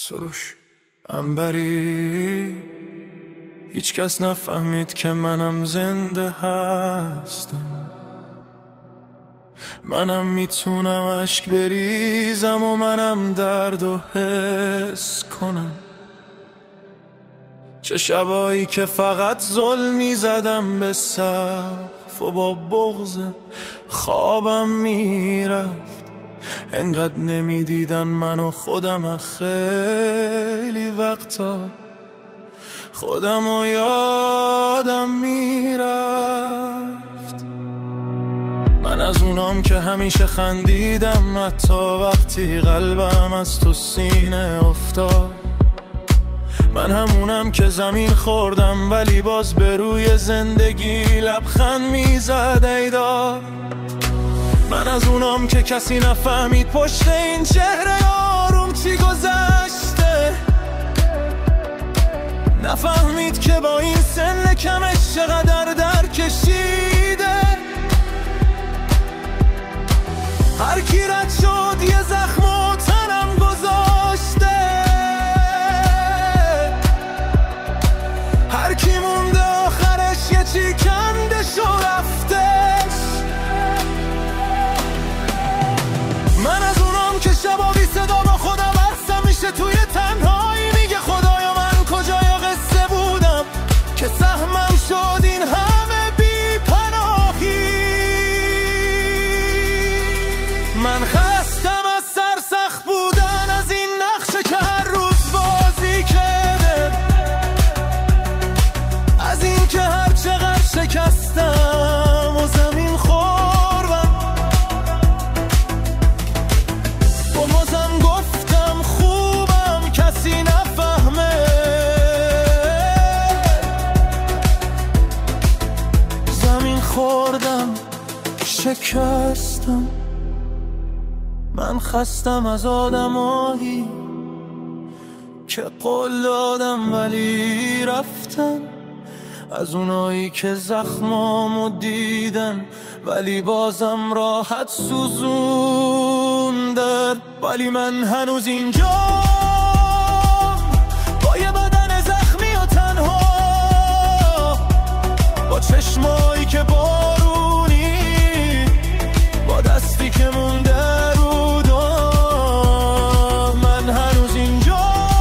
سروش انبری، هیچ کس نفهمید که منم زنده هستم. منم میتونم اشک بریزم و منم درد و حس کنم. چه شبایی که فقط ظلمی زدم به سقف و با بغض خوابم میرفت. انقدر نمیدیدن منو خودم خیلی وقتا خودمو یادم میرفت. من از اونام که همیشه خندیدم حتی وقتی قلبم از تو سینه افتاد. من همونم که زمین خوردم ولی باز به روی زندگی لبخند میزد ایدار. من از اونام که کسی نفهمید پشت این چهره آروم چی گذشته. نفهمید که با این سن کمش چقدر در کشیده. هر کی رد شد یه زخم و تنم گذاشته. هر کی مونده آخرش یه چی کندش و رفتش. من از اونام که شبا بی صدا با خودم هستم میشه توی تنهایی میگه خدایا من کجای قصه بودم که سهمم شد این همه بی پناهی. من خستم از سرسخت بودن از این نقشه که هر روز بازی کرده. از این که هر چقدر شکستم و زمین خوردم و بازم گفتم خوبم کسی نفهمه. زمین خوردم شکستم. من خستم از آدمایی که قول دادم ولی رفتن. از اونایی که زخمامو دیدن ولی بازم راحت سوزوندن. ولی من هنوز اینجا با یه بدن زخمی و تنها، با چشمایی که بارونی، با دستی که مونده رو دام. من هنوز اینجا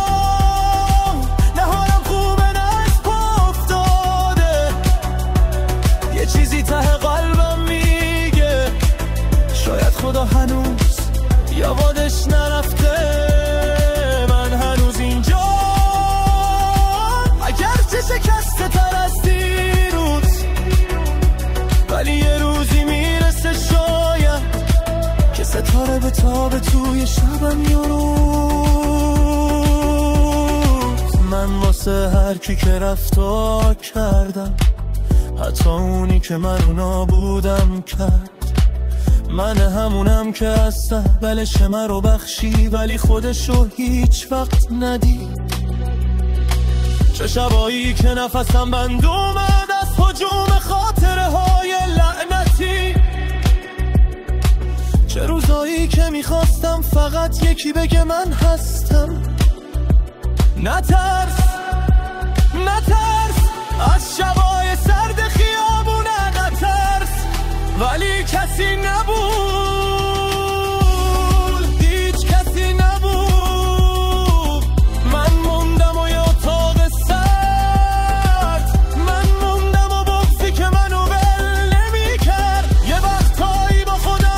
نهارم خوبه نه از پا افتاده. یه چیزی ته قلبم میگه شاید خدا هنوز یادش نرفته. من هنوز اینجا اگرچه شکسته تر از دیروز، ولی یه روزی میرسه شاید که ستاره به تابه توی شبم یه روز. من واسه هر کی که رفتا کردم، حتی اونی که منو نابودم کرد. من همونم که از سهبلش من رو بخشی ولی خودشو هیچ وقت ندید. چه شبایی که نفسم بند اومد از هجوم خاطره های لعنتی. چه روزایی که میخواستم فقط یکی بگه من هستم. نترس نترس از شبای سرد خیابونه، نترس ولی کسی نبود، هیچ کسی نبود. من موندم و یه اتاق سرد، من موندم و بغضی که منو ول نمی کرد. یه وقتایی با خودم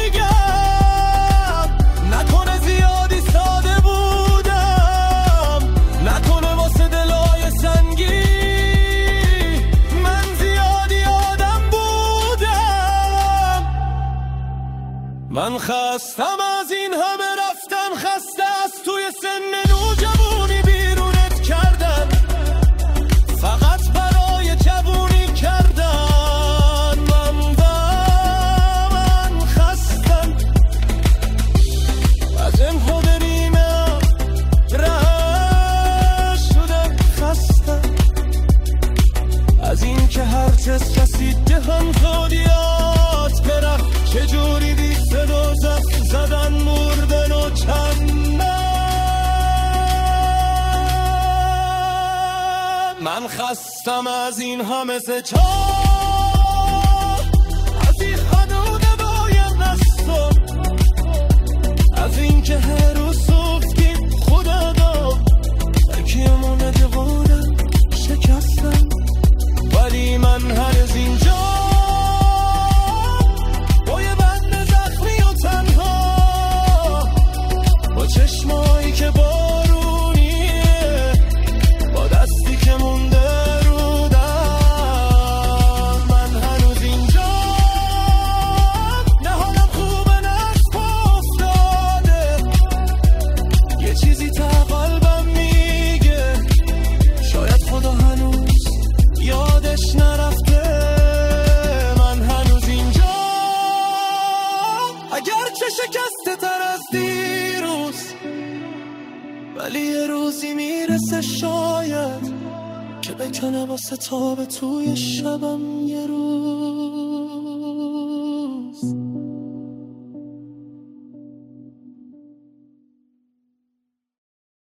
میگم نکنه زیادی ساده بودم، نکنه واسه دلای سنگی من زیادی آدم بودم. من خستم از این همه رفتن، خسته از توی سن نوجوانی بیرونت کردن، فقط برای جوونی کردن. من خستم از این خود نیمه رها شدم. خستم از این که هر کسی دهان زودیات برم چجوری بی صدا زدن مردن خستم از این همه سچا، از این حدود باید نستم، از این که هر روز صفتیم خدا دا تکیمون دیوارم شکستم. ولی من هر از اینجا با یه بند زخمی و تنها، با چشمایی که بارونیه، با دستی که مونده رو دم، من هنوز اینجا نه حالم خوبه نه افتاده، یه چیزی تا قلبم میگه شاید خدا هنوز یادش نرفته. من هنوز اینجا اگرچه شکسته تر از دیروز، ولی یه روزی میرسه شاید که بکنه واسه تاب توی شبم یه روز.